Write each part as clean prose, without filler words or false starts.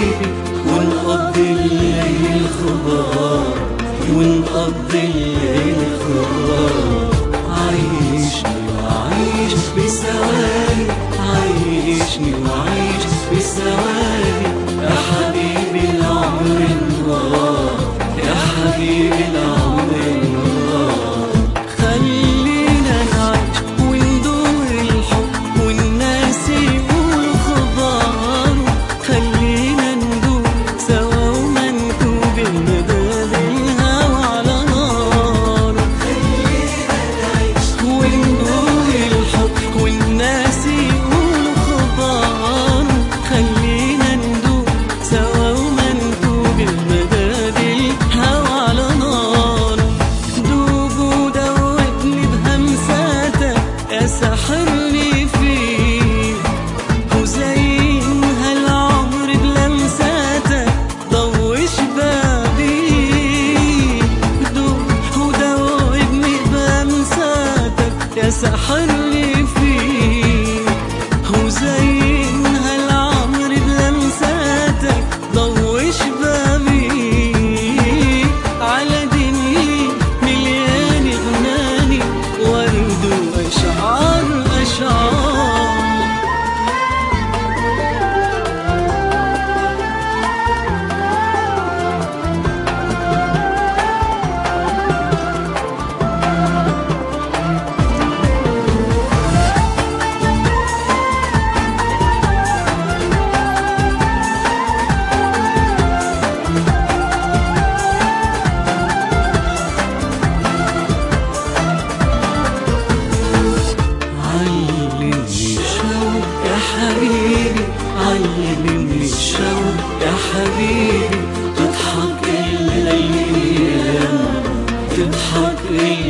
حبيبي ونقضي الليل خضار، ونقضي الليل خضار. عيشني وعيش بثواني، عيشني وعيش بثواني يا حبيبي العمر النهار، يا حبيبي العمر النهار. خلينا نعيش وندور الحب والناس يقولوا خبار، خلينا ندور سوا ومنكوب المداد الهوى على نار. خلينا نعيش وندور الحب والناس يقولوا خبار، خلينا ندور سوا ومنكوب المداد الهوى على نار. دوب ودوبني بهمساتك يا ساحرني فيه، وزين هالعمر بلمساتك ضوي شبابي. دوب ودوبني بهمساتك يا ساحرني فيه، وزين هالعمر بلمساتك ضوي شبابي. على دنيا مليان غناني ورد وأشعار أشعار. علمني الشوق يا حبيبي، علمني الشوق يا حبيبي. تضحك الأيام، تضحك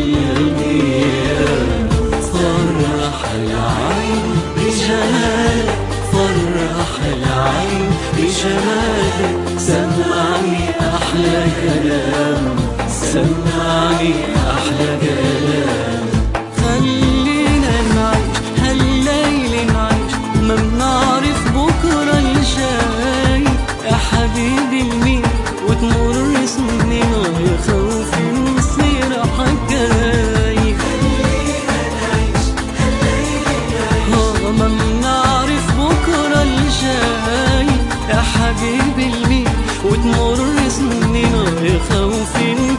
الأيام. فرح العين بجمالك، فرح العين بجمالك. سمعني أحلى كلام، سمعني أحلى كلام. خلينا نعيش هالليل نعيش، ما بنعرف بكرة الجاي يا حبيبي المين. وتمر سنين يا خوفي نصير حكاي. خلينا نعيش هالليل نعيش، ما بنعرف بكرة الجاي يا حبيبي المين. وتمر سنين يا خوفي